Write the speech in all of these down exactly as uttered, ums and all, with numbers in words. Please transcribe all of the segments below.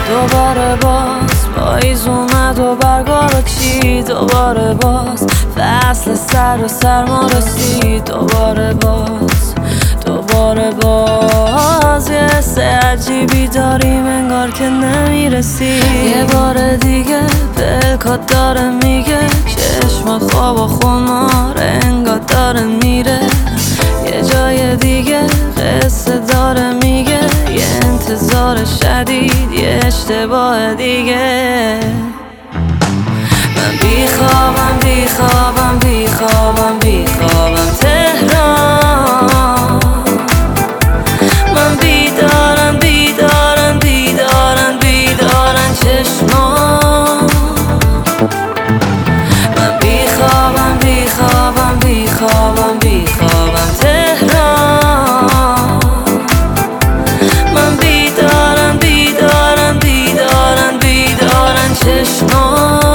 دوباره باز پاییز اومد و برگا رو چید، دوباره باز فصل سر و سرما رسید، دوباره باز دوباره باز یه حس عجیبی داریم انگار که نمیرسی. یه بار دیگه پلکات داره میگه چشمات خواب و خمار انگار داره میره، یه جای دیگه قصه داره میگه یه انتظار شدید یه اشتباه دیگه. من بیخوابم بیخوابم بیخوابم بیخوابم تهران، من بیدارم بیدارم بیدارم بیدارم چشمان. من بیخوابم بیخوابم بیخوابم بیخوابم تهران، من بیدارم بیدارم بیدارم بیدارم چشمان.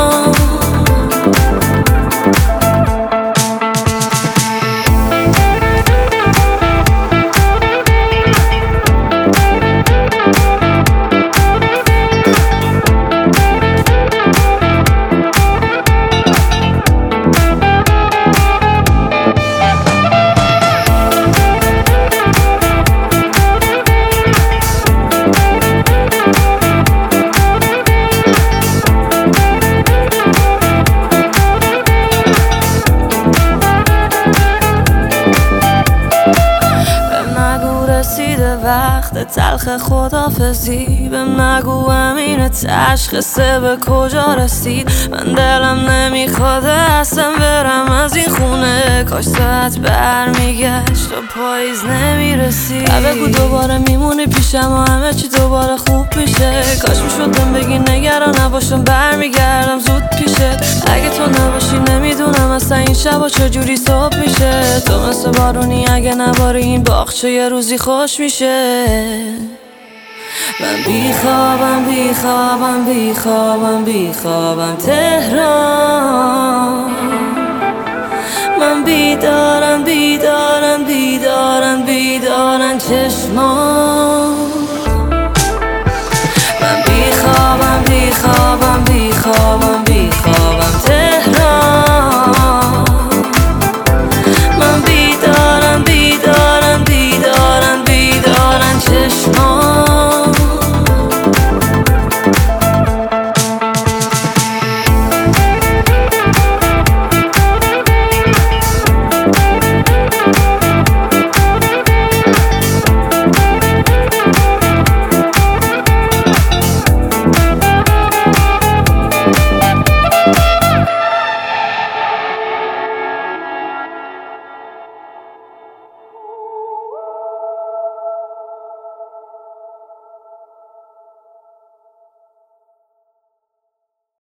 رسیده وقت تلخ خدافزی، بهم نگو امین تشخیصه به کجا رسید. من دلم نمیخواد اصلا برم از این خونه، کاش ساعت برمیگشت و پاییز نمیرسید. بگو دوباره میمونی پیشم و همه چی دوباره خوب میشه، کاش میشد بهم بگی نگران نباشم برمیگردم زود پیشت. اگه تو نباشی نمیدونم اصلا این شبا چجوری صبح میشه، تو مثل بارونی اگه نباری این باغچه یه روزی خوش میشه. من بیخوابم بیخوابم بیخوابم بیخوابم تهران، من بیدارم بیدارم بیدارم بیدارم چشمان.